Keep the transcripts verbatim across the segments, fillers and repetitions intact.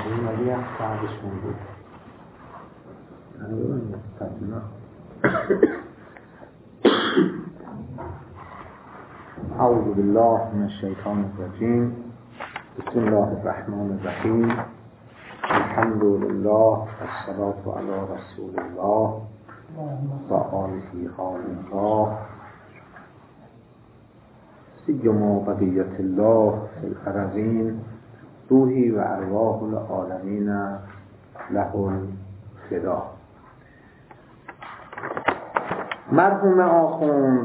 این ولی هم صعبش مونده ندارم مستقیما. اعوذ بالله من الشیطان الرجیم. بسم الله الرحمن الرحیم. الحمد لله والصلاة علی رسول الله و آله الله سیما بقیت الله فی الارضین روحی و ارواح العالمین له الفدا. مرحوم آخوند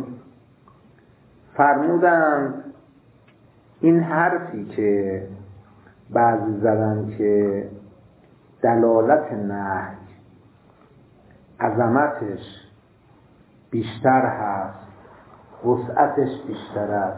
فرمودند این حرفی که بعضی زدن که دلالت نهی عظمتش بیشتر هست، وسعتش بیشتر است،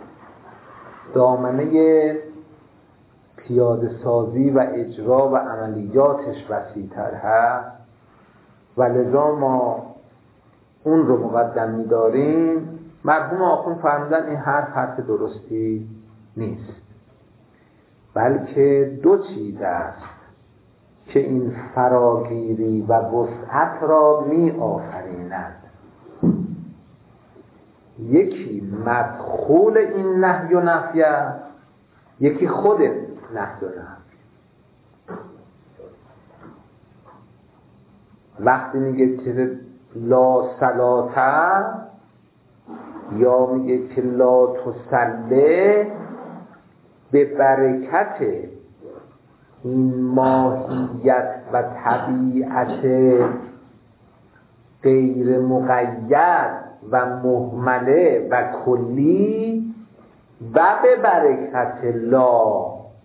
دامنه پیاده سازی و اجرا و عملیاتش وسیع‌تر هست و لذا ما اون رو مقدم می‌داریم. مرحوم آخوند فرمودن این حرف حرف درستی نیست، بلکه دو چیز است که این فراگیری و وسعت را می آفریند. یکی مدخول این نهی و نفی است، یکی خود نهی و نفی. وقتی میگه که لا صلاة یا میگه که لا تصلی، به برکت این ماهیت و طبیعت غیر مقید و مهمله و کلی و به برکت لا،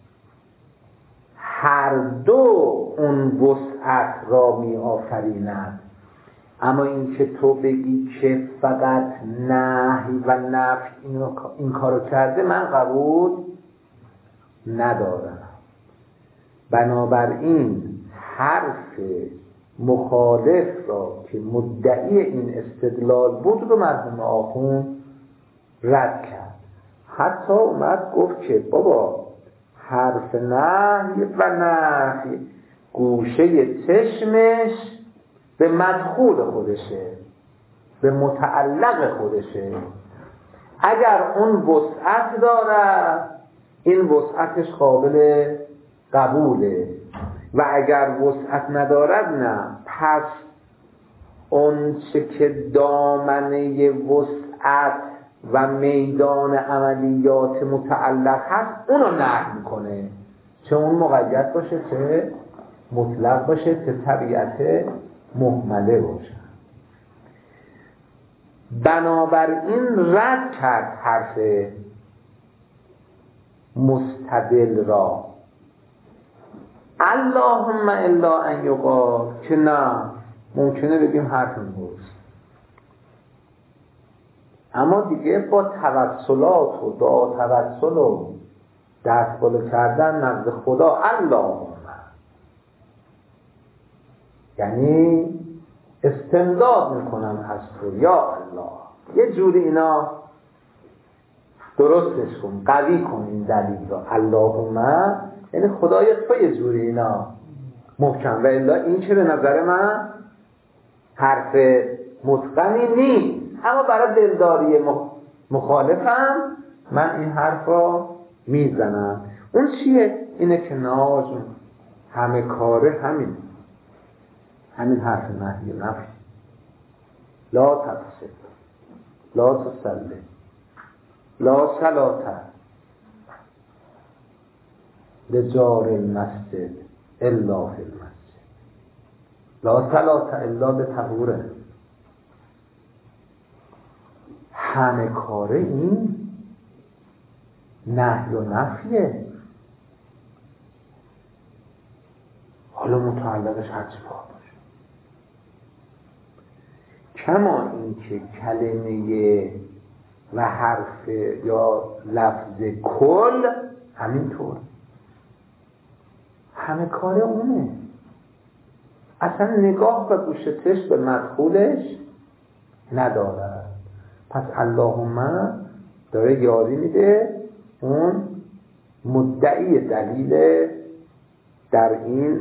هر دو اون وسعت را می آفریند. اما این که تو بگی که فقط نهی و نفی این کارو کرده، من قبول ندارم. بنابراین حرف مخالف را که مدعی این استدلال بود رو مرحوم آخوند رد کرد. حتی اومد گفت که بابا حرف نهی و نفی گوشه چشمش به مدخول خودشه، به متعلق خودشه. اگر اون وسعت داره این وسعتش قابل قبوله و اگر وسعت ندارد نه. پس اون چه که دامنه وسعت و میدان عملیات متعلق هست اونو نهی میکنه، چه اون مقید باشه چه مطلق باشه چه طبیعت مهمله باشه. بنابراین رد کرد حرف مستدل را. اللهم الا ان یقال، که نه ممکنه بگیم حرف درست، اما دیگه با توسلات و دعا توسل و دست بالا کردن نزد خدا اللهم، یعنی استمداد میکنم از تو یا الله، یه جوری اینا درستش کن، قوی کن این دلیل را. اللهم یعنی خدای تو یه جوری اینا محکم، و الا این که به نظر من حرف متقنی نیست. اما برای دلداری مخالفم من این حرف را میزنم. اون چیه؟ اینه که ناز همه کاره همین همین حرف نهی و نفی. لا تفسد لا تسلی لا صلاة لجار المسجد الا فی المسجد، لا صلاة الا بطهوره. همه کاره این نهی و نفیه. حالا متعلقش هرچی بخواد باشه. کما این که کلمه و حرف یا لفظ کل همینطور همه کار اونه، اصلا نگاه و گوشتش به مدخولش نداره. پس اللهم داره یاری میده اون مدعی دلیل در این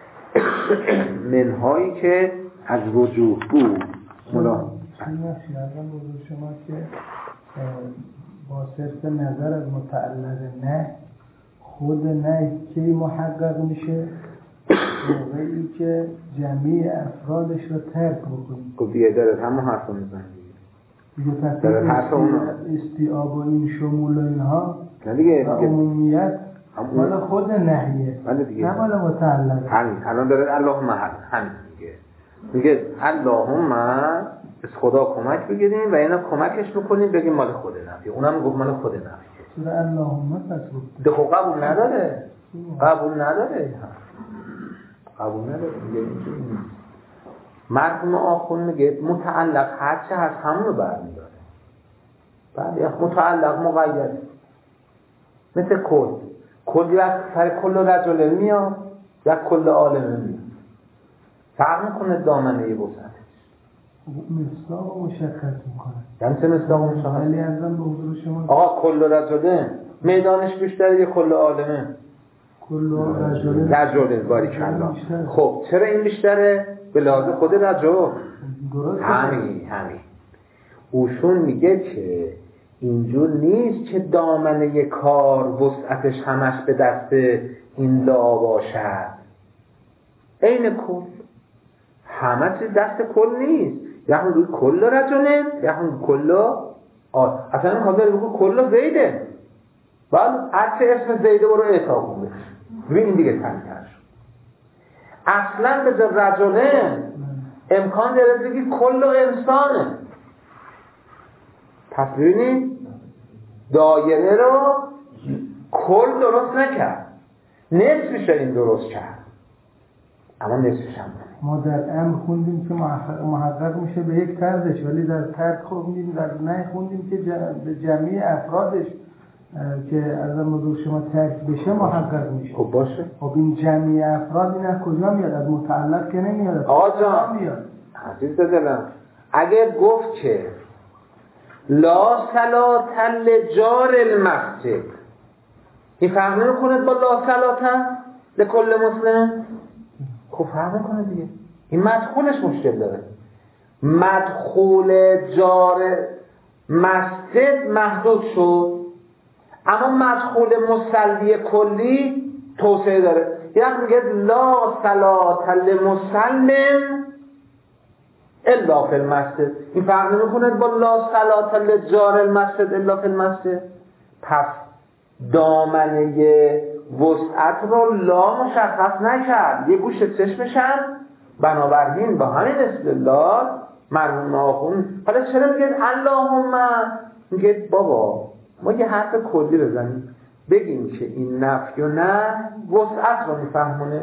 منهایی که از وجوه بود ملا شنیدم بزرگ شما که با صرف نظر از متعلق نه خود نه کی محقق میشه موقعی که جمعی افرادش رو ترک بکنیم. خب دیگه داره همون حرف رو میزن دیگه پس این استیعاب و این شمول و اینها و عمومیت مال خود نهیه نه مال متعلقه. همین الان داره اللهم حل همین میگه میگه اللهم از خدا کمک بگیریم و اینا کمکش میکنیم بگیم مال خود نفیه. اونم گفت مال خود نفیه. چرا اللهم پس گفت ده خب قبول نداره قبول نداره قبول نداره میگه اینجوری نیست. مرحوم آخون میگه متعلق هرچه هست همونو برمیداره. بعد متعلق مقید مثل کل کل یک سر کل رجل میاد یک کل عالمه میاد فرق میکنه دامنه یه وسعتش مصداق مشخص میکنه. یعنی چه مصداق مشخص؟ ولی ازم به حضور شما آقا کل رجله میدانش بیشتره یه کل عالمه کل رجله رجله باریکالله. خب چرا این بیشتره؟ به لحاظ خود رجل همین همین اوشون میگه که اینجور نیست که دامنه کار وسعتش همش به دست این لا باشد. این کل همه چیز دست کل نیست. یعنی روی کل رجله یعنی کل آه. اصلا این حاضر بگو کل زیده بعد هرچه اسم زیده برو اعطا کنه روی این دیگه تنکر شد. اصلا به جا رجله امکان داره بگی کل انسانه. پس ببینید دایره رو کل درست نکرد نصفش این درست کرد اما نصفش هم ما در امر خوندیم که محقق میشه به یک طرزش ولی در ترک خوندیم در نه خوندیم که به جمعی افرادش که از موضوع شما ترک بشه محقق میشه. خب باشه. خب این جمعی افراد این از کجا میاد؟ از متعلق که نمیاد. آقا جان میاد. عزیز دلم اگر گفت که لا صلاة لجار المسجد این فرق نمی‌کنه با لا صلاة لکل مسلم؟ خب فرق نمی‌کنه دیگه. این مدخولش مشکل داره. مدخول جار مسجد محدود شد اما مدخول مصلی کلی توسعه داره. یعنی میگه لا صلاة لمسلم الا فی المسجد. این فرق نمی‌کنه با لا صلاة لجار المسجد الا فی المسجد. پس دامنه وسعت رو لا مشخص نکرد یه گوشه چشمشن بنابراین با همین استدلال مرحوم آخون حالا چرا میگه اللهم میگه بابا ما یه حرف کلی بزنیم بگیم که این نفی و نه وسعت رو میفهمونه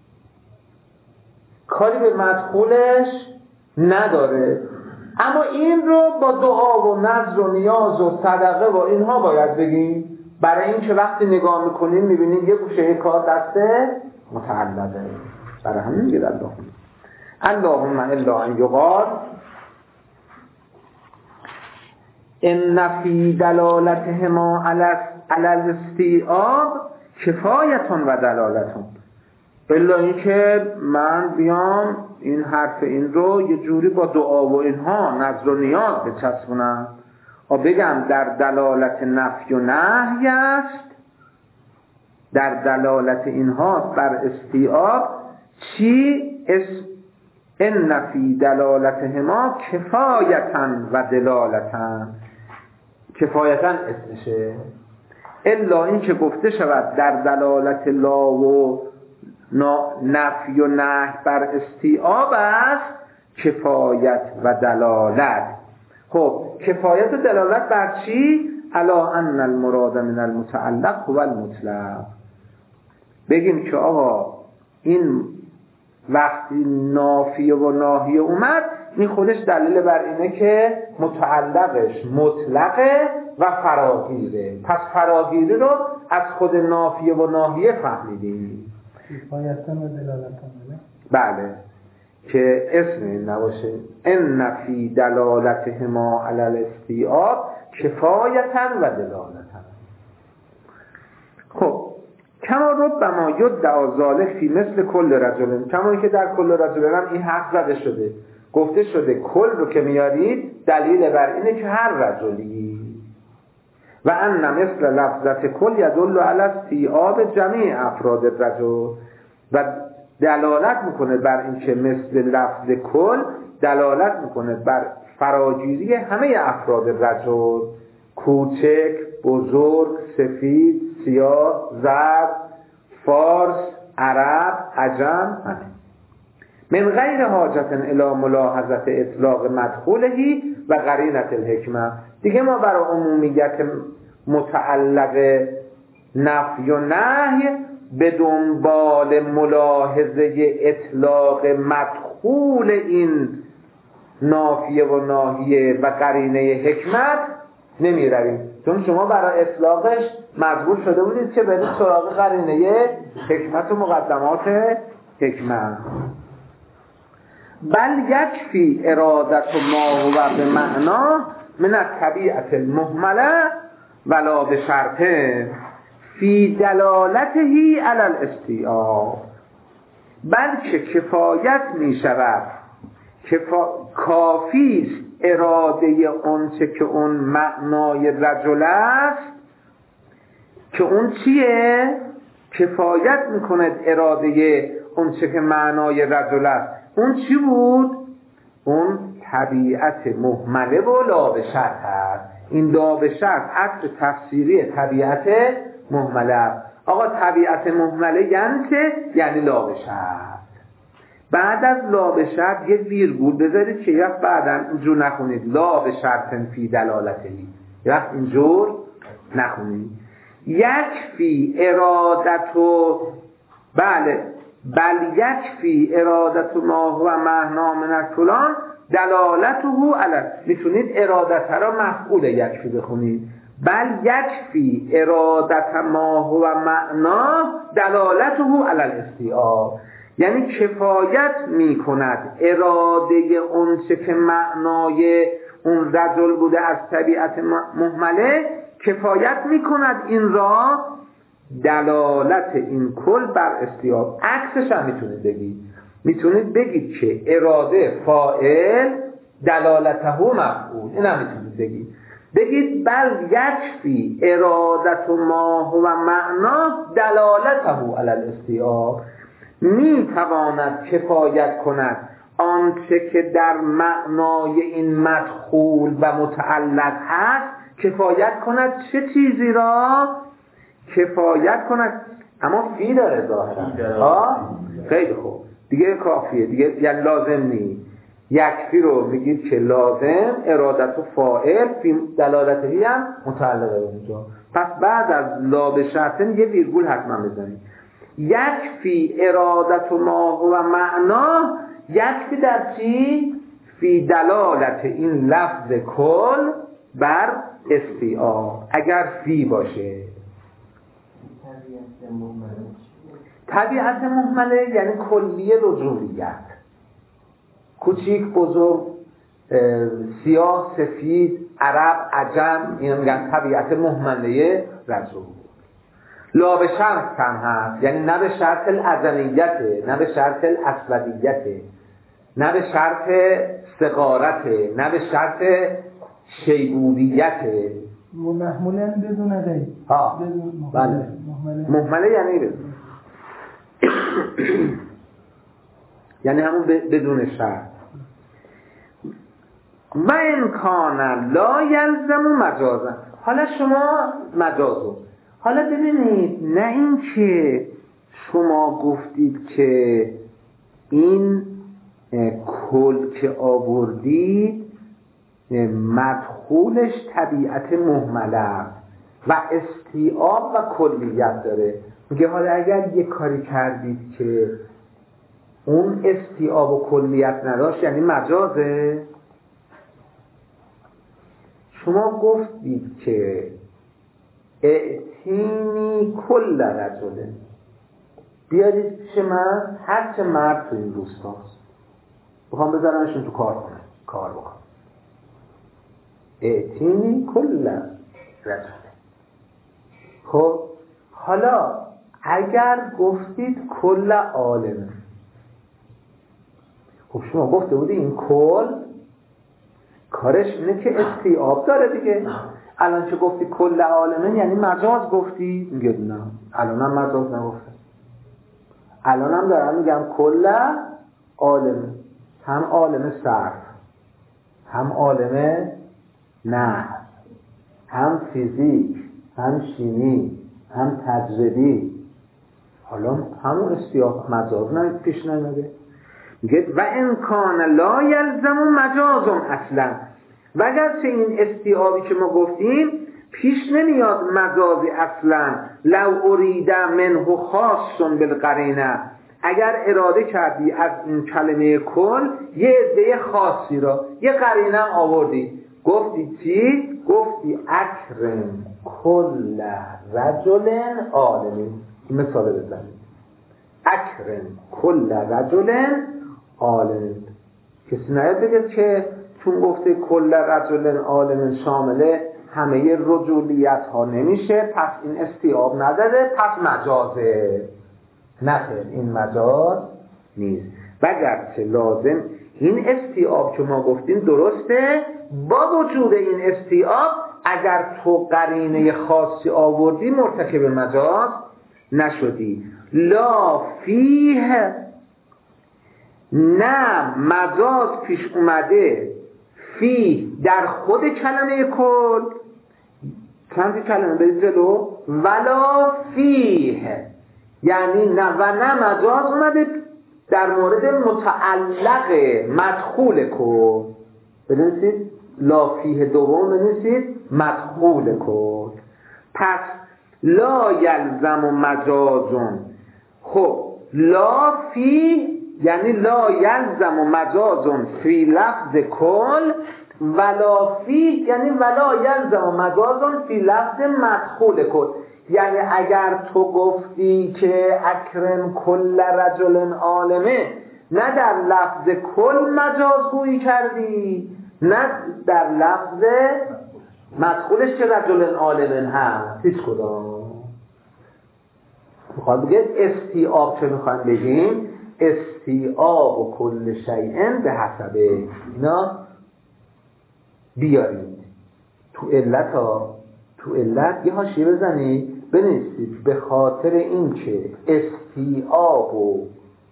کاری به مدخولش نداره اما این رو با دعا و نذر و نیاز و صدقه و اینها باید بگیم برای این که وقتی نگاه میکنیم میبینیم یه گوشه کار دسته متعلقه. برای همین میگه اللهم اللهم الا ان یقال ان فی دلالتهما علی الاستیعاب کفایتون و دلالتون الا این که من بیام این حرف این رو یه جوری با دعا و اینها نذر و نیاز بچسبونم و بگم در دلالت نفی و نهی است در دلالت اینها بر استیعاب چی اس ان فی دلالتهما کفایتا و دلالتا کفایتا اسمشه الا این که گفته شود در دلالت لا و نفی و نهی بر استیعاب است کفایت و دلالت. خب کفایت و دلالت بر چی؟ الا ان المراد من المتعلق هو المطلق. بگیم که آقا این وقتی نافیه و ناهیه اومد این خودش دلیل بر اینه که متعلقش مطلقه و فراگیره. پس فراگیری رو از خود نافیه و ناهیه فهمیدیم. کفایتا و دلالتا. بله که اسم این نباشه ان فی دلالتهما علی الاستیعاب کفایتا و دلالتا. خب کما ربما یدعا ذلک فی مثل کل رجل، کما که در کل رجل هم این حق زده شده، گفته شده کل رو که میارید دلیل بر اینه که هر رجلی، و ان مثل لفظت کل یدل علی استیعاب جمیع افراد الرجل، و دلالت میکنه بر این که مثل لفظ کل دلالت میکنه بر فراگیری همه افراد رجل، کوچک، بزرگ، سفید، سیاه، زرد، فارس، عرب، عجم، همه. من غیر حاجت الی ملاحظت اطلاق مدخولهی و قرینت الحکمه. دیگه ما برای عمومیت متعلق نفی و نهی به دنبال ملاحظه اطلاق مدخول این نافیه و ناهیه و قرینه حکمت نمی رویم، چون شما برای اطلاقش مجبور شده بودید که برید سراغ قرینه حکمت و مقدمات حکمت. بل یکفی ارادت ما هو به معنا من الطبیعت المهمله ولا به شرطه فی دلالته علی الاستیعاب، بلکه کفایت می شود، کفا... کافی است اراده اونچه که اون معنای رجل است، که اون چیه؟ کفایت میکند اراده اونچه که معنای رجل است. اون چی بود؟ اون طبیعت مهمله و لا به شرط است. این لا به شرط عطف تفسیری طبیعت مهمله است. آقا طبیعت مهمله یعنی چه؟ یعنی لا به شرط. بعد از لا به شرط یه ویرگول بذارید که یک بعداً اینجور نخونید لا به شرط فی دلالتهی، یک اینجور نخونید. یک فی ارادتو، بله، بل یک فی ارادتو ما هو معنا من فلان دلالته علی، میتونید ارادت را مفعول یک فی بخونید. بل یک فی ارادت ما هو معنا دلالته علی الاستیعاب، یعنی کفایت می کند اراده اون چه که معنای اون رجل بوده از طبیعت مهمله، کفایت می کند این را دلالت این کل بر استیعاب. عکسش هم میتونید بگید، میتونید بگید که اراده فاعل دلالته مفعول، این هم میتونید بگید. بگید بل یکفی ارادت ما هو معنا دلالته علی الاستیعاب، می تواند کفایت کند آنچه که در معنای این مدخول و متعلق هست، کفایت کند چه چیزی را؟ کفایت کند، اما فی داره ظاهرا. خیلی خوب، دیگه کافیه دیگه، یعنی لازم نیست. یکفی رو میگید که لازم، ارادت و فاعل، فی دلالتهی هم متعلقه اونجا. پس بعد از لا به شرطن یه ویرگول حتما بزنید. یکفی ارادت ما هو معنا، یکفی در چی؟ فی دلالت این لفظ کل بر استیعاب، اگر فی باشه. طبیعت مهمله یعنی کلیه رجولیت، کوچیک، بزرگ، سیاه، سفید، عرب، عجم، این میگن طبیعت مهمله رجل. لا به شرط کم هست، یعنی نه به شرط الازلیته، نه به شرط الاسودیته، نه به شرط صغارته، نه به شرط شیبودیته. محموله بدون دی. ها بله، مهمله یعنی بدون یعنی همون بدون شرط. و امکان لا یلزم مجازا. حالا شما مجازو، حالا ببینید، نه این که شما گفتید که این کل که آوردید مدخولش طبیعت مهمله و استیعاب و کلیت داره. میگه حالا اگر یه کاری کردید که اون استیعاب و کلیت نداشت یعنی مجازه. شما گفتید که اعتینی کل رجله، بیارید پیش من هر چه مرد تو این روستاست، بخوام بذارمشون تو کار کنه، کار بکنم. اعتینی کل رجله. خب حالا اگر گفتید کل عالمه، خب شما گفته بودی این کل کارش اینه که استیعاب داره دیگه. الان که گفتی کل عالمه یعنی مجاز گفتی؟ میگه نه، الان هم مجاز نگفتم، الان هم دارم میگم کل عالمه، هم عالم صرف، هم عالم نه، هم فیزیک، هم شیمی، هم تجربی. حالا همون استیعاب مجاز نه پیش نمیده. میگه و امکان لا یلزم مجازم اصلا، و اگرچه این استیعابی که ما گفتیم پیش نمیاد مجازی اصلا. لو ارید منه خاص بالقرینه، اگر اراده کردی از این کلمه کل یه عده خاصی را، یه قرینه آوردی، گفتی چی؟ گفتی اکرم کل رجل عالمی. مثال بزنید، اکرم کل رجل عالمی. کسی نیاد بگه که چون گفته کل رجل عالم شامله همه رجولیت ها نمیشه پس این استیعاب نداره پس مجازه. نخیر، این مجاز نیست. وگرچه لازم این استیعاب که ما گفتیم درسته، با وجود این استیعاب اگر تو قرینه خاصی آوردی مرتکب مجاز نشدی. لا فیه، نه مجاز پیش اومده فی در خود کلمه کل، چند کلمه برید جلو، ولا فیه یعنی نه و نه مجاز اومده در مورد متعلق مدخول کل. بنویسید لا فیه دوم، بنویسید مدخول کل. پس لا یلزم مجازون. خب لا فی یعنی لا یلزم مجازون فی لفظ کل، ولا فی یعنی ولا یلزم مجازون فی لفظ مدخول کل. یعنی اگر تو گفتی که اکرم کل رجل عالمه، نه در لفظ کل مجاز گویی کردی، نه در لفظ مدخولش که رجل عالمه هست. هیچ کدام. میخواد بگه استیعاب چه میخوان بگیم؟ استیعاب و کل شیئن به حسبه. اینا بیارید تو علت ها، تو علت یه حاشیه بزنید بنویسید به خاطر این که استیعاب و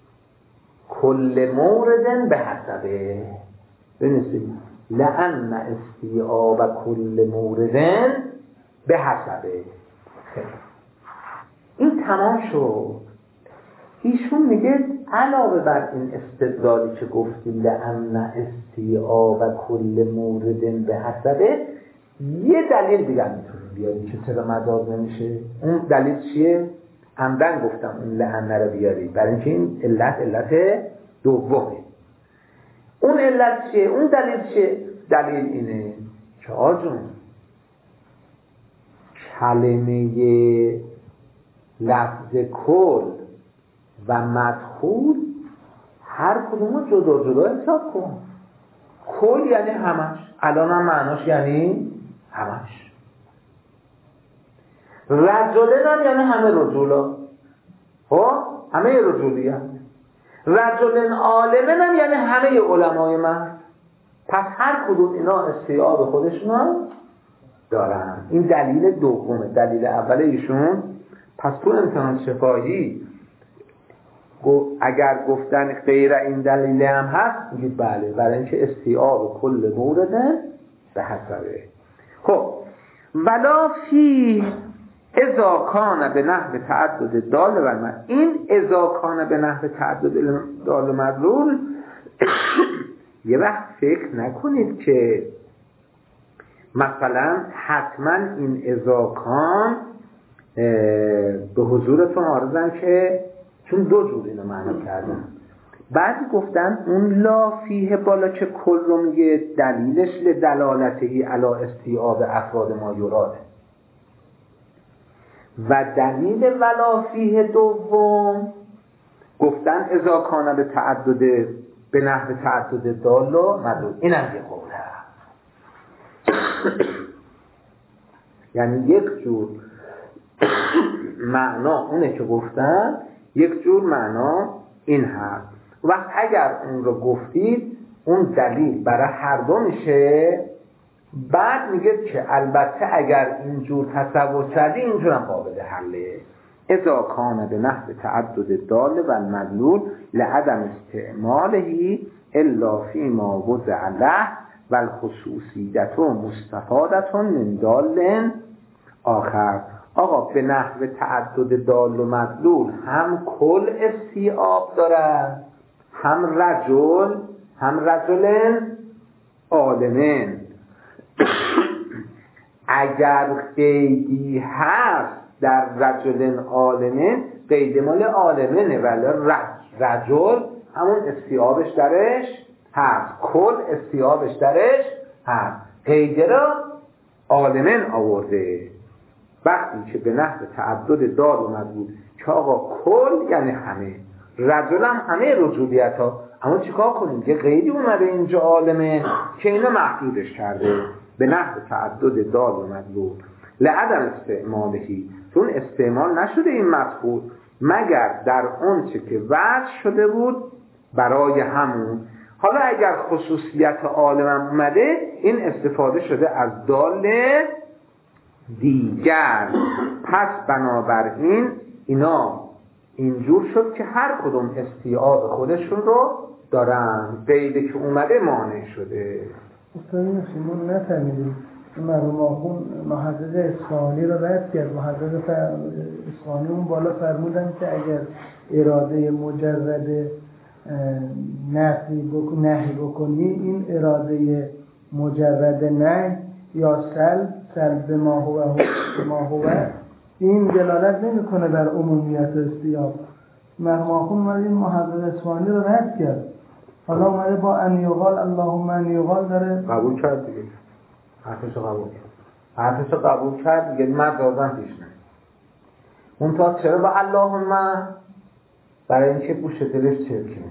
کل موردن به حسبه، بنویسید لأن استیعاب کل موردن به حسبه. خیلی این تمام شد. ایشون میگه علاوه بر این استدلالی که گفتی لأن استیعاب کل موردن به حسبه، یه دلیل دیگه میتونی بیاری که چرا مجاز نمیشه. اون دلیل چیه؟ عمدن گفتم اون لأن رو بیاری برای اینکه این علت علت دومه. اون علت چیه؟ اون دلیل چیه؟ دلیل اینه که آجون کلمه لفظ کل و مدخول هر کدومو جدا جدا حساب کن. کل یعنی همش، الان هم معناش یعنی همش. رجلن هم یعنی همه رجولا، خب همه رجولی هم. رجلن عالمن هم یعنی همه علمای من. پس هر کدوم اینا استیعاب خودشون دارن. این دلیل دومه. دلیل اول ایشون پس تو امتحان شفاهی اگر گفتن غیر این دلیل هم هست میگید بله، برای اینکه استیعاب کل مورد به حسبه. خب ولا فی اذا کان به نحو تعدد دال و مدلول، این اذا کان به نحو تعدد دال و مدلول یه وقت فکر نکنید که مثلا حتما این اذا کان به حضورتون عارضن که چون دو جور اینو معنا کردن. بعضی گفتن اون لا فیه بالا که کل رو میگه دلیلش لدلالتهی علی استیعاب افراد ما یراده، و دلیل ولا فیه دوم گفتن اذا کان به تعدد به نحو تعدد دال و مدلول. این هم یه قوله یعنی یک جور معنا اونه که گفتن، یک جور معنا این هست. وقت اگر اون رو گفتید اون دلیل برای هر دو میشه. بعد میگه که البته اگر اینجور تصور کردی اینجور هم قابل حله. اذا کان به نحو تعدد دال و المدلول لعدم استعماله الا فيما وضع له و الخصوصیت مستفادت من دال آخر. آقا به نحو تعدد دال و مدلول هم کل استیعاب دارد، هم رجل، هم رجلن عالمن. اگر قیدی هست در رجلن عالمن، قید مال عالمنه، ولی رجل همون استیعابش درش هست، کل استیعابش درش هست، قیده را عالمن آورده. وقتی که به نحو تعدد دال و مدلول که آقا کل یعنی همه، رجل هم همه رجولیت ها، اما چیکار کنیم؟ یه قیدی اومده اینجا عالمه که اینو محدودش کرده به نحو تعدد دال و مدلول لعدم استعمالهی، چون استعمال نشده این مفعول مگر در اون چه که وضع شده بود برای همون. حالا اگر خصوصیت عالم اومده این استفاده شده از دال دیگر. پس بنابراین اینا اینجور شد که هر کدوم استیعاب خودشون رو دارن، قیده که اومده مانع شده. اصلا شما نفهمیدیم مرحوم آخون محقق اصفهانی رو رد کرد. محقق اصفهانی اون بالا فرمودن که اگر اراده مجرد نفی بکن نهی بکنی، این اراده مجرد نهی یا سلب سلب ما هو ما هو این دلالت نمیکنه بر عمومیت استیاب. مرحوم آخون اومد این محقق اصفهانی رو رد کرد، حالا اومده با ان یقال اللهم ان یقال داره قبول کرد دیگه، حرفشو قبول کرد، حرفشو قبول کرد دیگه، مجازن پیش نمید. منتها چرا با اللهم؟ برای اینکه گوشه دلش چرکینه،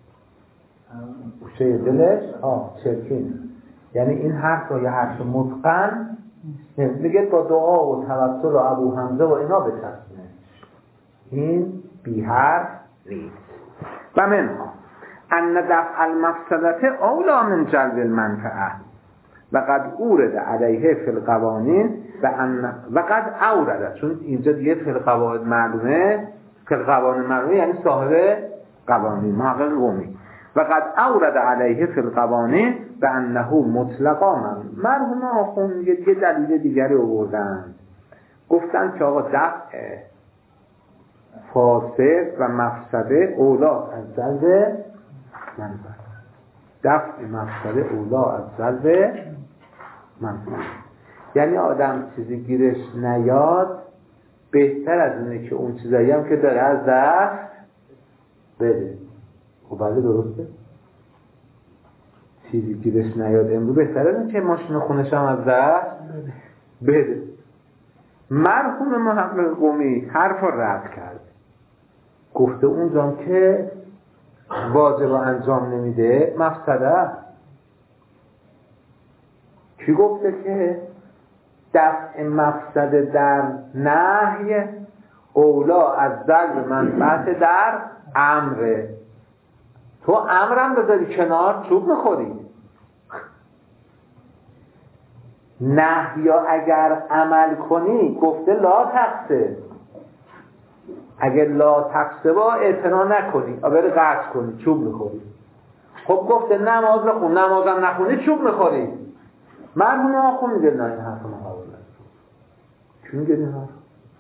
گوشه دلش آه چرکینه، یعنی این حرف رو یه حرف متقن میگه با دعا و توسل و ابو حمزه و اینا بچسبونه، این بی حرف نیست. و منها ان دفع المفسدت اولا من جلب المنفعه و قد اورد علیه فی القوانین و ان و قد اورد، چون اینجا دیگه فی القواعد معلومه، فی القوانین معلومه یعنی صاحب قوانین محقق قومی. و قد اورد علیه فی القوانین و انه مطلقا من. مرحوم آخون یه دلیل دیگری آوردن، گفتن که آقا دفع فاسد و مفسده اولا از جلب منفعه، دفع مفسده اولا از جلب منفعه، یعنی آدم چیزی گیرش نیاد بهتر از اینه که اون چیزایی هم که داره از دست بده. خب بله درسته، چیزی گیرش نیاد امروز بهتر از اینه که ماشین خونش هم از دست بده. مرحوم محقق قومی حرف رو رد کرد، گفته اونجام که واجب رو انجام نمیده مفسده. کی گفته که دفع مفسده در نهی اولا از جلب منفعت در امره؟ تو امرم بذاری کنار چوب میخوری. نهی یا اگر عمل کنی گفته لا تقصه، اگر لا تقصه با اعتنا نکنی بری قطع کنی چوب میخوری. خب گفته نماز نخون، نمازم نخونی چوب میخوری. مرمون آخون میگه نه این حرف مقابل است. چی میگه این حرف؟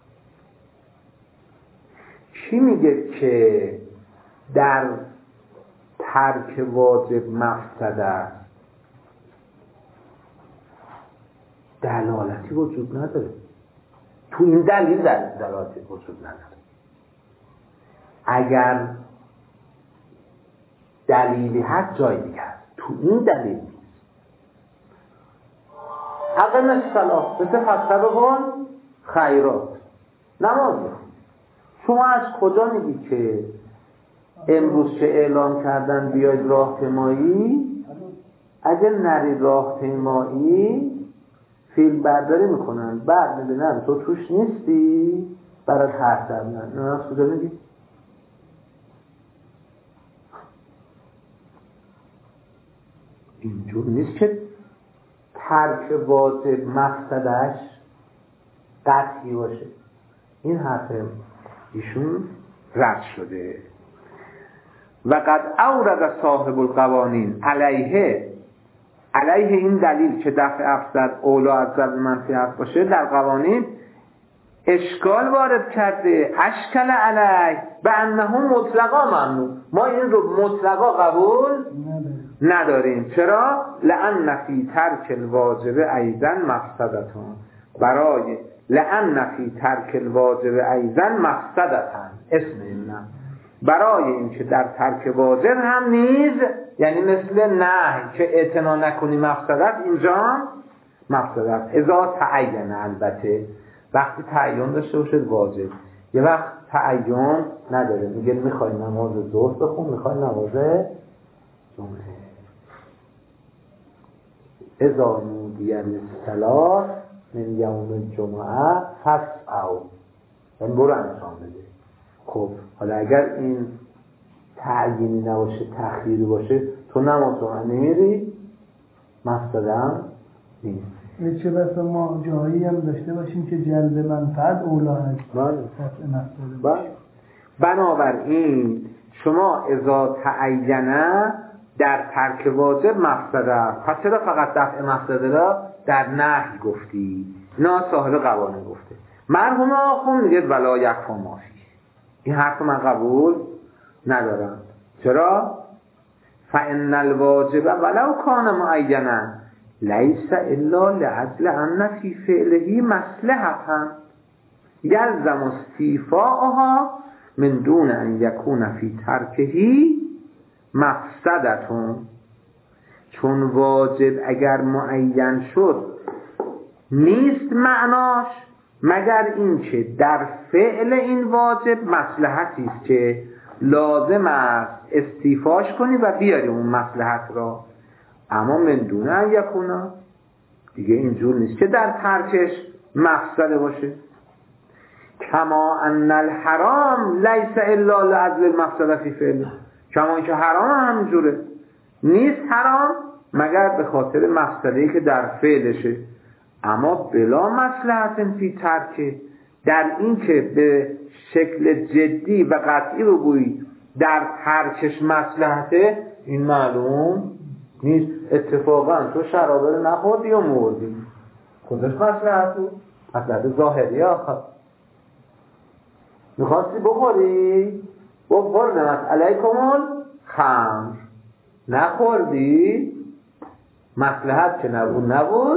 چی میگه که در ترک واجب مفسده است؟ دلالتی وجود نداره، تو این دلیل دلالتی وجود نداره. اگر دلیلی هست جای دیگه هست، تو این دلیل نیست. اقم الصلاة بسه فسته بکن خیرات، نماز بخون. شما از کجا میگی که امروز چه اعلام کردن بیاید راهپیمایی؟ اگه نری راهپیمایی فیلم برداری میکنن، بعد میبینن تو توش نیستی، برات حرف زدن. نه از کجا میگی؟ اینجور نیست که ترک واجب مقصدش قطعی باشه. این حرف ایشون رد شده. و قد اورد صاحب القوانین علیه علیه این دلیل که دفع افسد اولا از ضرب منفعت باشه در قوانین اشکال وارد کرده. اشکال علیه به انه مطلقا ممنوع. ما این رو مطلقا قبول نداریم. چرا؟ لأن فی ترک الواجب ایضا مفسدتون. برای لأن فی ترک الواجب ایضا مفسدتن، اسم این برای این که در ترک واجب هم نیز، یعنی مثل نهی که اعتنا نکنی مفسدت، اینجا مفسدت اذا تعین. البته وقتی تعین داشته باشه واجب، یه وقت تعین نداره، میگه میخوای نماز ظهر بخون، میخوای نماز جمعه. اذا نودی للصلاة من یوم الجمعه فاسعوا، یعنی برو انجام بده. خب حالا اگر این تعیینی نباشه، تخییری باشه، تو نماز رو نمیری، مفسده هم نیست. چه بسا ما جایی هم داشته باشیم که جلب منفعت اولا هست. بله. بنابراین شما اذا تعینه در ترک واجب مفسده، پس چرا فقط دفع مفسده را در نهی گفتی؟ نه صاحب قوانین گفته. مرحوم آخون میگه ولا یکفی ما فیه. این حرف من قبول ندارم. چرا؟ فإن الواجب ولو کان معینا لیس الا لعجل ان فی فعله مصلحة یلزم استیفاءها من دون ان یکون فی ترکه مفسدتون. چون واجب اگر معین شد نیست معناش مگر اینکه در فعل این واجب مصلحتی است که لازم است استیفاش کنی و بیاری اون مصلحت را. اما من دون ان یکونا، دیگه اینجور نیست که در ترکش مفسده باشه. کما ان الحرام لیس الا لعجل المفسده فی فعله، کما اینکه حرام هم همینجوره، نیست حرام مگر به خاطر مفسده‌ای که در فعلشه. اما بلا مصلحت فی ترک، در این که به شکل جدی و قطعی رو گویی در ترکش مصلحته، این معلوم نیست. اتفاقا تو شرابه رو نخوردی و مردی، کجاش مصلحت بود؟ مصلحت ظاهری آخر. میخواستی بخوری؟ بخوردمت علیکمون خمر، نخوردی؟ مصلحت که نبود نبود،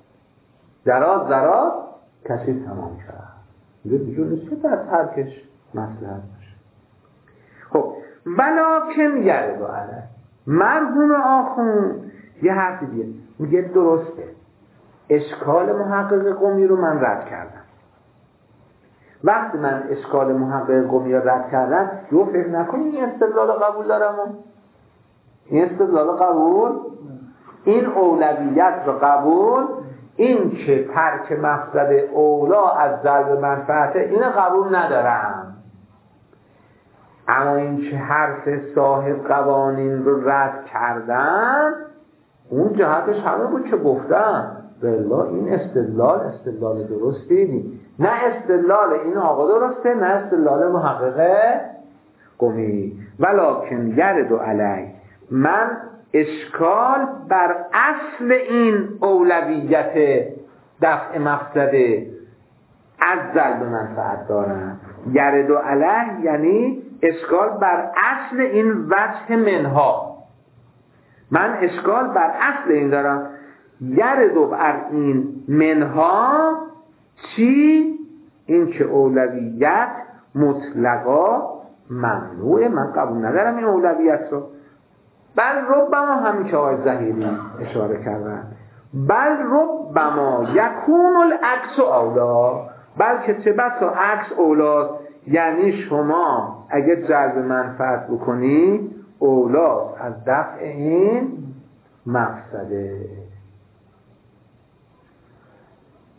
ذرات ذرات کسی تمام کرد. دیگه دیگه نیست که در ترکش مصلحت باشه. خب ولکن یرد علیه. مرحوم آخون یه حرفی دیگه میگه درسته، اشکال محقق قمی رو من رد کردم. وقتی من اشکال محقق قمی رو رد کردم، یو فکر نکنی این استدلال قبول دارم. این استدلال قبول، این اولویت رو قبول، این که ترک مفسد اولا از ضرب منفعته، این قبول ندارم. اما این که حرف صاحب قوانین رو رد کردن، اون جهتش همه بود که گفتم. والله این استدلال استدلال درستی نی. نه استدلال این آقا درسته، نه استدلال محقق قمی. ولکن یرد علی، من اشکال بر اصل این اولویت دفع مفسده از ضرب منفعت دارم. یرد علی یعنی اشکال بر اصل این وجه منها. من اشکال بر اصل این دارم. یرد بر این منها چی؟ این که اولویت مطلقا ممنوعه، من قبول ندارم این اولویت رو. بل ربما، همین که آقای ظهیری اشاره کردن، بل ربما یکون العکس اولا، بلکه چه بسا عکس اولاست. یعنی شما اگه جلب منفعت بکنی اولاست از دفع این مفسده.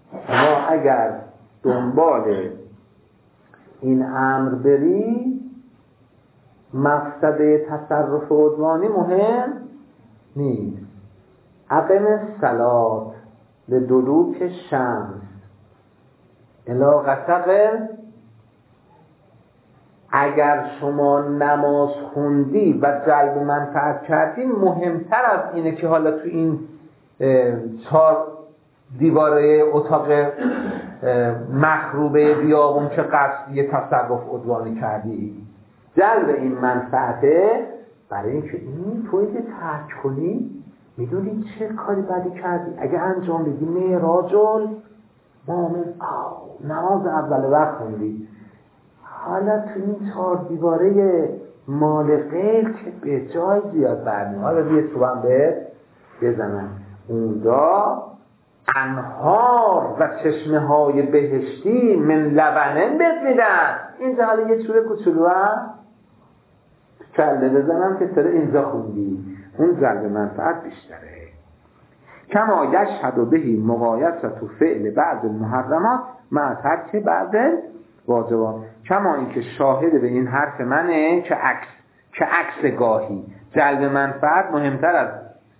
ما اگر دنبال این امر بری مفسده تصرف عدوانی مهم نیست. اقم الصلاة لدلوک شمس الی غسق. اگر شما نماز خوندی و جلب منفعت کردی، مهمتر از اینه که حالا تو این چهار دیواره اتاق مخروبه بیابون که قصدی تصرف عدوانی کردی. جلب این منفعته برای اینکه این توی که ترک کنی میدونی چه کاری بدی کردی. اگه انجام بدی معراج المومن آو نماز اول وقت خوندی، حالا تو این چهار دیواره مال غیر که به جای زیاد برمی. حالا بیه تو هم به بزنن اونجا انهار و چشمه های بهشتی من لبنن بهت میدن. اینجا حالا یه چوره کوچولو هم کله بزنم که سر اینجا خوندی، اون جلب منفعت بیشتره. کما یشهد بهی مقایسه فعل بعض المحرمات مع ترک بعض واجبات. کما اینکه شاهد به این حرف منه که عکس که عکس گاهی جلب منفعت مهمتر از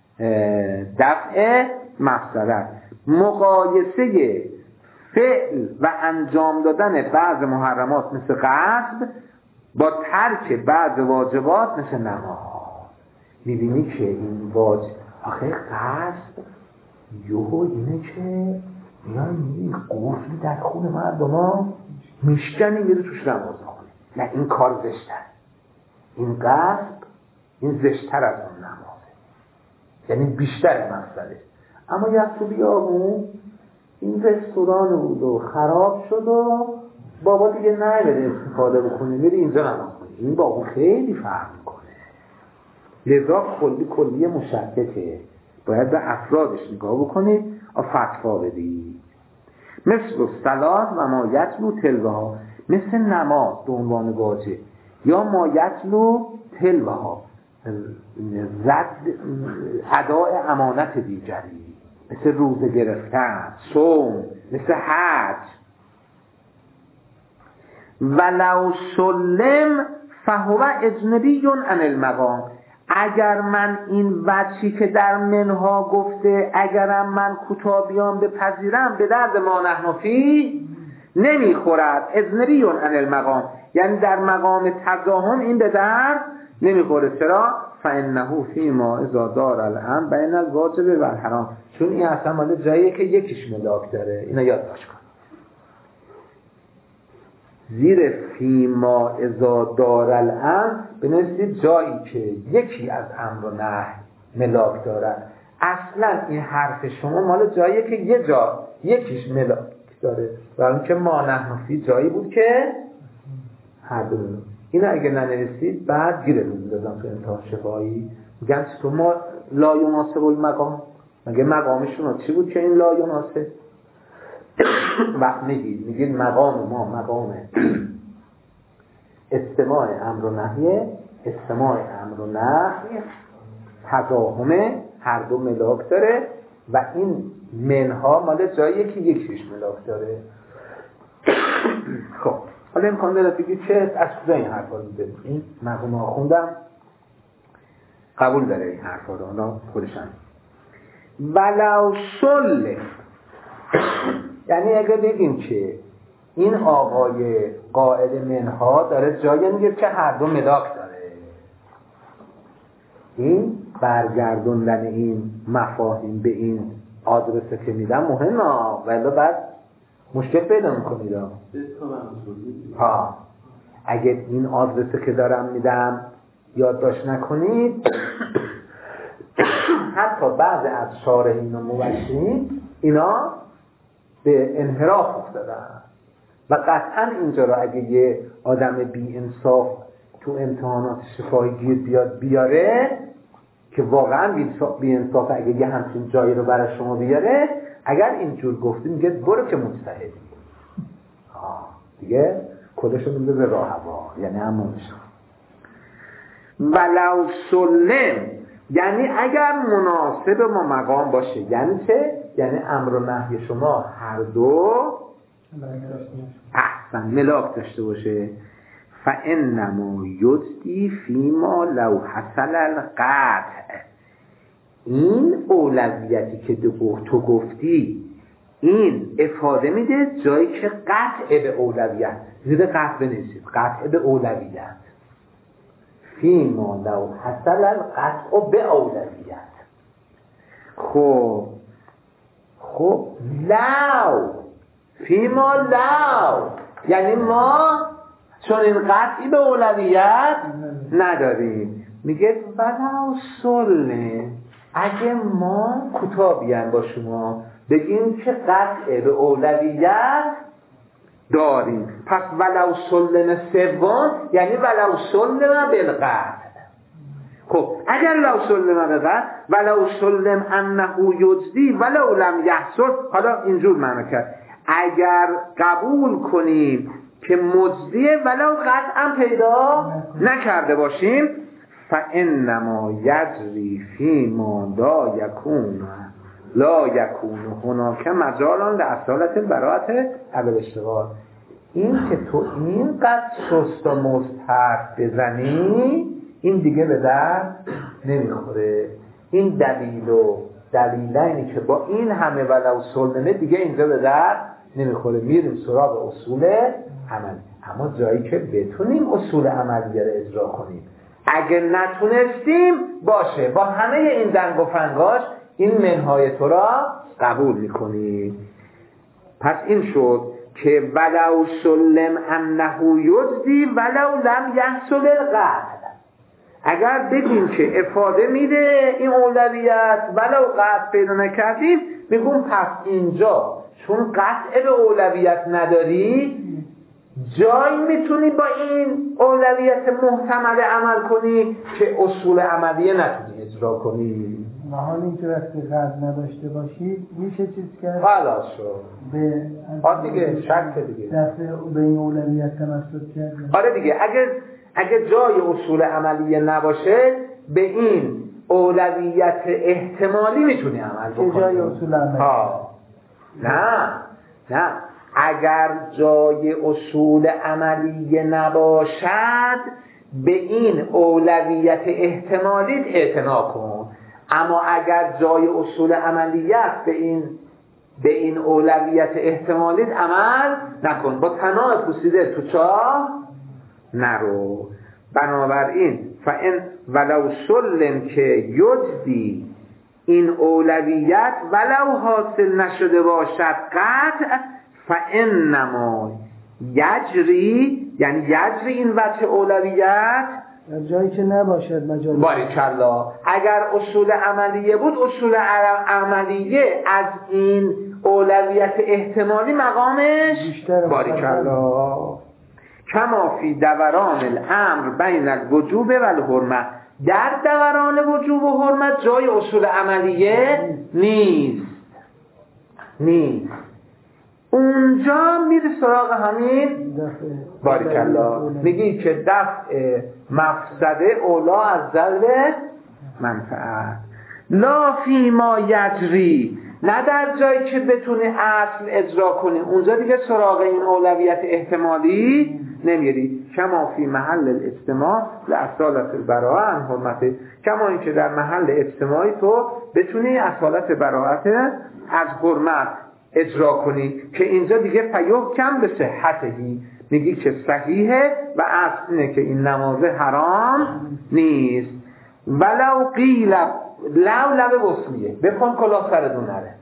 دفع مفسدت. مقایسه فعل و انجام دادن بعض محرمات مثل غصب با ترک بعض واجبات مثل نماز. میبینی که این واجب آخه غصب یهو اینه که میان میری قفلی در خون مردم ها میشکنی میره توش نماز کنی. نه این کار زشتر، این غصب این زشتر از اون نمازه، یعنی بیشتر مسئله. اما یک تو بیابون این رستوران بود و خراب شد و بابا دیگه نمیده استفاده بکنی، میری اینجا نماز کنی. این با اون خیلی فرق میکنه. لذا کلی کلی مشککه، باید به افرادش نگاه بکنید و فتوا بدید. مثل صلات و ما یتلو تلوه ها، مثل نماز به عنوان واجب، یا ما یتلو تلوه ها زد اداء امانت دیگری، مثل روزه گرفتن، صوم، مثل حج. ولو سلم فهو اجنبی عن المقام. اگر من این وجهی که در منها گفته اگرم من کوتابیان بپذیرم به درد ما نحن فی نمیخورد. اجنبی عن المقام یعنی در مقام تزاحم این به درد نمیخوره. چرا؟ فانه فیما اذا دار الامر بین الواجب و الحرام. چون این اصلا مال جاییه که یکیش ملاک داره. اینا یادداشت کن. زیر فیما اذا دار الامر بنویسید جایی که یکی از امر و نهی ملاک دارد. اصلا این حرف شما مال جاییه که یه جا یکیش ملاک داره، برای اینکه ما نحن فی جایی بود که هر دو ملاک. اینو اگه ننویسید بعد گیره می‌دادم تو امتحان شفاهی، میگن تو ما لا یناسب المقام، مگه مقامشون چی بود که این لا یناسب؟ وقت میگید میگید مقام ما مقام استماع امر و نهی، استماع امر و نهی تزاحمه، هر دو ملاک داره و این منها مال جاییه که یکیش ملاک داره. خب حالا امکان داره بگید چه از کجا این حرفا رو دارید؟ این مقام ها خوندم قبول داره این حرفا رو، حالا خودشن. ولو سل یعنی اگه بگیم که این آقای قائل منها داره جایی میگه که هر دو ملاک داره، این برگردوندن این مفاهیم به این آدرسه که میدم مهمه، ولی بعد مشکل پیدا میکنید ها. اگه این آدرسه که دارم میدم یادداشت نکنید حتی بعض از شارحین و مبشرین اینا به انحراف افتادن و قطعا اینجا را اگه یه آدم بی انصاف تو امتحانات شفاهی گیر بیاد بیاره که واقعا بی انصاف، اگه یه همچین جایی رو برای شما بیاره، اگر اینجور گفتی میگه برو که مجتهدی دیگه کلشو میده به راه هوا، یعنی همونش. ولو سلم یعنی اگر مناسب ما مقام باشه، یعنی چه؟ یعنی امر و نهی شما هر دو احسن ملاک داشته باشه. فانما یجدی فیما لو حصل القطع. این اولویتی که تو گفتی این افاده میده جایی که قطع به اولویت، زیر قطع بنویسید، قطع به اولویت. فیما لو حصل القطع به اولویت. خب خب لو فیما لو یعنی ما چون این قطعی به اولویت نداریم. میگه ولو سله، اگه ما کوتاه با شما بگیم که قطع به اولویت داریم، پس ولو سلم سوم یعنی ولو سلم بالقطع. خب اگر لو سلم بالقطع ولو سلم انه یجدی ولو لم یحصل، حالا اینجور معنی کرد اگر قبول کنیم که مجزیه ولو قطعا پیدا نکرده باشیم، فانما یجری فیما لا یکون لا یکون هناک مجالان لاصالت براءت قبل اشتغال. این که تو اینقدر سست و مستحق بزنی این دیگه به درد نمیخوره. این دلیل و دلیلینی که با این همه ولو سلمه دیگه اینجا به درد نمیخوره. میریم سراغ اصول عمل، اما جایی که بتونیم اصول عملیه رو اجرا کنیم. اگه نتونستیم باشه با همه این دنگ و فنگاش این منهای تو را قبول میکنیم. پس این شد که ولو سلم انه یجدی ولو لم یحصل القطع. اگر بگیم که افاده میده این اولویت ولو قطع پیدا نکردیم، میگم پس اینجا چون قطع به اولویت نداری جایی میتونی با این اولویت محتمل عمل کنی که اصول عملیه نتونی اجرا کنی. محال این که وقتی قطع نداشته باشید میشه چیز کرد خلاص شد به آره دیگه شک دیگه دفعه به این اولویت تمسک کرد. آره دیگه اگه اگه جای اصول عملیه نباشه به این اولویت احتمالی میتونی عمل بکنی. چه جای اصول عملیه؟ ها نه نه اگر جای اصول عملیه نباشد به این اولویت احتمالیت اعتنا کن. اما اگر جای اصول عملیت به این به این اولویت احتمالیت عمل نکن، با طناب پوسیده تو چاه نرو. بنابراین فان ولو سلم که یجدی این اولویت ولو حاصل نشده باشد قطع، فانما یجری یعنی یجری این وجه اولویت جایی که نباشد مجال. باریکلا. اگر اصول عملیه بود اصول عملیه از این اولویت احتمالی مقامش باریکلا. کما فی دوران الامر بین الوجوب و الحرمه، در دوران وجوب و حرمت جای اصول عملیه نیست نیست اونجا میره سراغ همین باریکلا. میگی که دفع مفسده اولا از جلب منفعت. لا فی ما یجری، نه در جایی که بتونی اصل اجرا کنی اونجا دیگه سراغ این اولویت احتمالی نمیری. کما فی محل الاجتماع لاصالت البراءه عن حرمته، کما این که در محل اجتماعی تو بتونی اصالت براءت از حرمت اجرا کنی که اینجا دیگه فیحکم به صحتهی، میگی که صحیحه و اصل اینه که این نماز حرام نیست. ولو قیل لو لب وصلیه، بکن کلا سر نره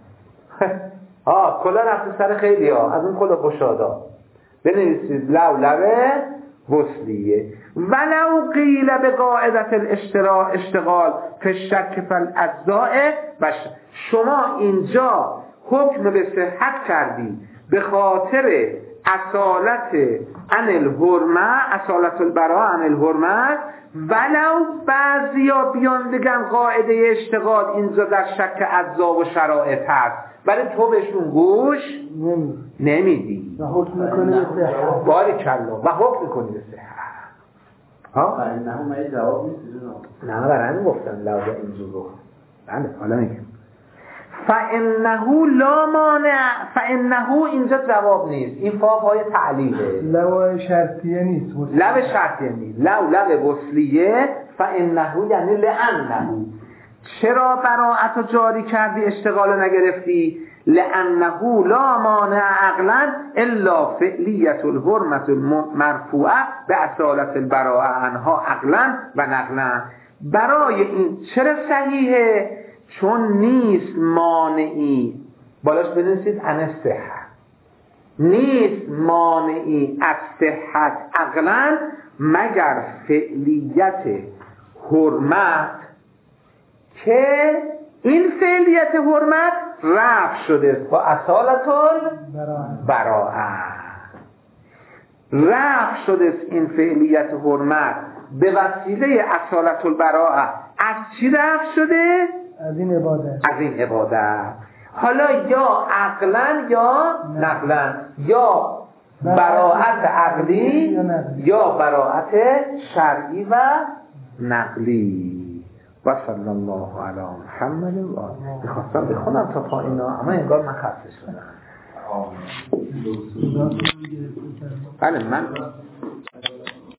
آه کلا رفت سر خیلی ها از اون کلا گشادا بنویسید لو لب وصلیه. ولو قیل به قاعدت الاشتغال فشک فالاجزاء بش، شما اینجا حکم به صحت کردی به خاطر اصالت عن الحرمه، اصالت البراءه عن الحرمه، ولو بعضی ها بیان بگن قاعده اشتغال اینجا در شک اجزا و شرایط هست ولی تو بهشون گوش نمیدی و حکم میکنی به صحت. باریکلا و حکم میکنی به صحت. ها؟ نه هم این جواب نیست. نه برای همین گفتن لازم اینجور رو. بله حالا میگم فانه لا مانع، فانه اینجا جواب نیست، این فا پای تعلیله، لو شرطیه نیست، لو شرطیه نیست، لو لو وصلیه. فانه یعنی لانه. چرا براءت رو جاری کردی اشتغال رو نگرفتی؟ لانه لا مانع عقلا الا فعلیت الحرمت المرفوعه به اصالت البراءه عنها عقلا و نقلا. برای این چرا صحیحه؟ چون نیست مانعی، بالاش بنویسید عن الصحه، نیست مانعی از صحت عقلا مگر فعلیت حرمت که این فعلیت حرمت رفع شده با اصالت البراءه، رفع شده این فعلیت حرمت به وسیله اصالت البراءه. از چی رفع شده؟ از این عبادت. از این عبادت. حالا یا عقلا یا نقلا، یا براءت عقلی یا براءت شرعی و نقلی. و صلی الله علی محمد و آله. میخواستم بخونم تا پا اینا اما انگار من خسته شدم. بله من